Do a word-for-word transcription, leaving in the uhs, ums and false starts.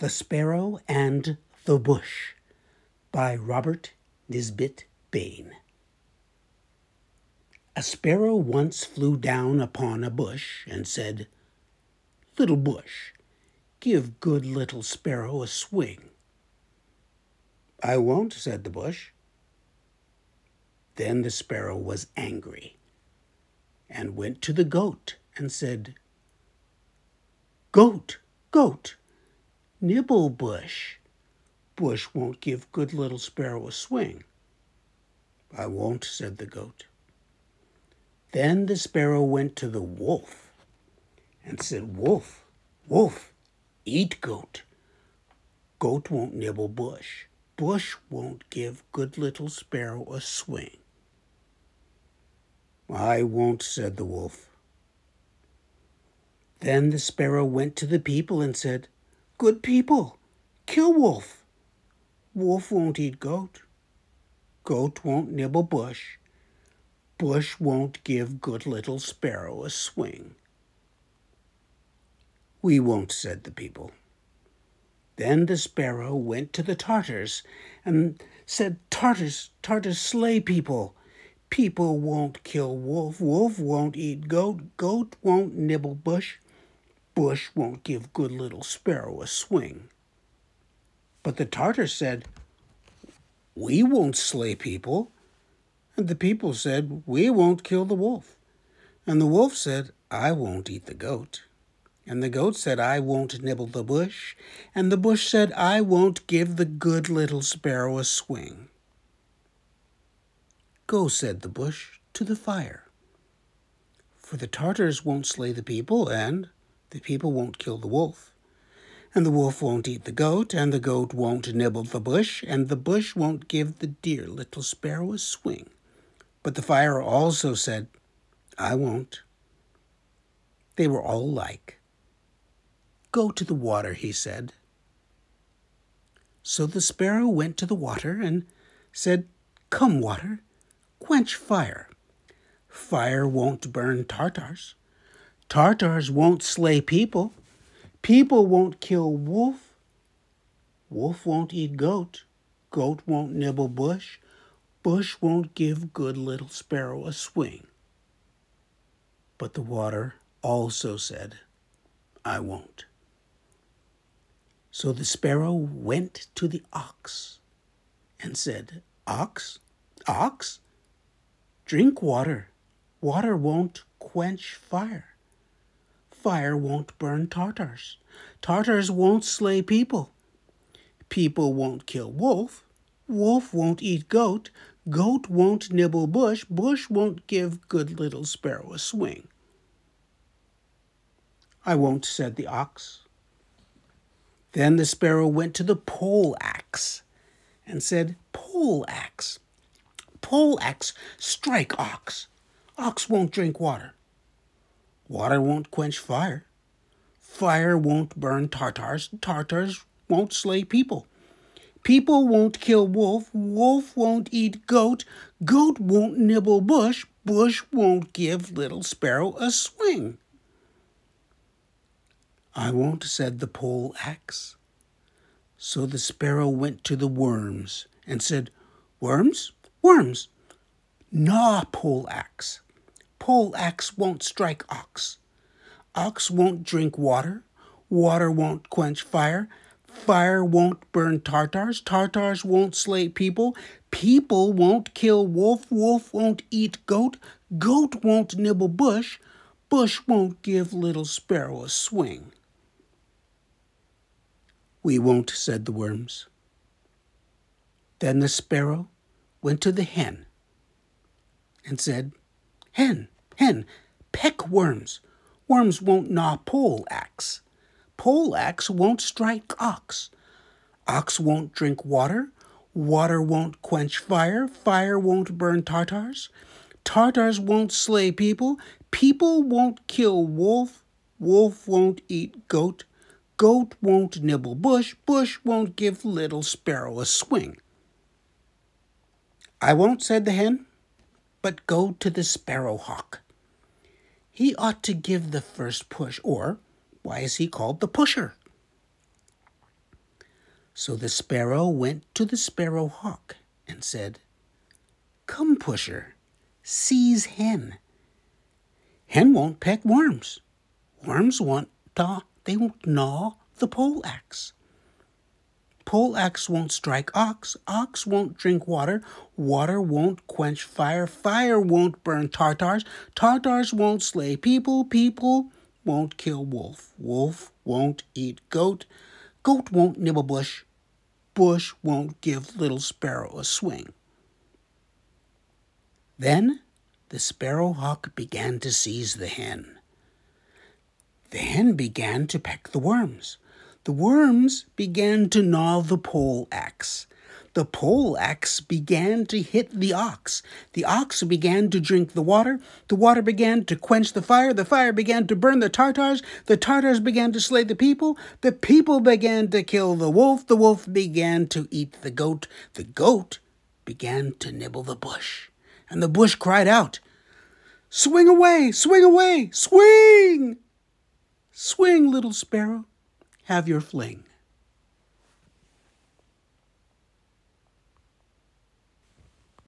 The Sparrow and the Bush by Robert Nisbet Bain. A sparrow once flew down upon a bush and said, "Little bush, give good little sparrow a swing." "I won't," said the bush. Then the sparrow was angry and went to the goat and said, "Goat, goat, nibble bush. Bush won't give good little sparrow a swing." "I won't," said the goat. Then the sparrow went to the wolf and said, "Wolf, wolf, eat goat. Goat won't nibble bush. Bush won't give good little sparrow a swing." "I won't," said the wolf. Then the sparrow went to the people and said, "Good people, kill wolf. Wolf won't eat goat. Goat won't nibble bush. Bush won't give good little sparrow a swing." "We won't," said the people. Then the sparrow went to the Tartars and said, "Tartars, Tartars, slay people. People won't kill wolf. Wolf won't eat goat. Goat won't nibble bush. Bush won't give good little sparrow a swing." But the Tartars said, "We won't slay people." And the people said, "We won't kill the wolf." And the wolf said, "I won't eat the goat." And the goat said, "I won't nibble the bush." And the bush said, "I won't give the good little sparrow a swing." "Go," said the bush, "to the fire. For the Tartars won't slay the people, and the people won't kill the wolf. And the wolf won't eat the goat, and the goat won't nibble the bush, and the bush won't give the dear little sparrow a swing." But the fire also said, "I won't." They were all alike. "Go to the water," he said. So the sparrow went to the water and said, "Come, water, quench fire. Fire won't burn Tartars. Tartars won't slay people. People won't kill wolf. Wolf won't eat goat. Goat won't nibble bush. Bush won't give good little sparrow a swing." But the water also said, "I won't." So the sparrow went to the ox and said, "Ox, ox, drink water. Water won't quench fire. Fire won't burn Tartars. Tartars won't slay people. People won't kill wolf. Wolf won't eat goat. Goat won't nibble bush. Bush won't give good little sparrow a swing." "I won't," said the ox. Then the sparrow went to the pole axe and said, "Pole axe, pole axe, strike ox. Ox won't drink water. Water won't quench fire. Fire won't burn Tartars. Tartars won't slay people. People won't kill wolf. Wolf won't eat goat. Goat won't nibble bush. Bush won't give little sparrow a swing." "I won't," said the pole axe. So the sparrow went to the worms and said, "Worms, worms, gnaw pole axe. Pole axe won't strike ox. Ox won't drink water. Water won't quench fire. Fire won't burn Tartars. Tartars won't slay people. People won't kill wolf. Wolf won't eat goat. Goat won't nibble bush. Bush won't give little sparrow a swing." "We won't," said the worms. Then the sparrow went to the hen and said, "Hen, hen, peck worms. Worms won't gnaw pole axe. Pole axe won't strike ox. Ox won't drink water. Water won't quench fire. Fire won't burn Tartars. Tartars won't slay people. People won't kill wolf. Wolf won't eat goat. Goat won't nibble bush. Bush won't give little sparrow a swing." "I won't," said the hen, "but go to the sparrowhawk. He ought to give the first push, or why is he called the pusher?" So the sparrow went to the sparrow hawk and said, "Come, pusher, seize hen. Hen won't peck worms. Worms won't gnaw, they won't gnaw the pole axe. Pole axe won't strike ox. Ox won't drink water. Water won't quench fire. Fire won't burn Tartars. Tartars won't slay people. People won't kill wolf. Wolf won't eat goat. Goat won't nibble bush. Bush won't give little sparrow a swing." Then the sparrowhawk began to seize the hen. The hen began to peck the worms. The worms began to gnaw the pole axe. The pole axe began to hit the ox. The ox began to drink the water. The water began to quench the fire. The fire began to burn the Tartars. The Tartars began to slay the people. The people began to kill the wolf. The wolf began to eat the goat. The goat began to nibble the bush. And the bush cried out, "Swing away, swing away, swing! Swing, little sparrow, have your fling."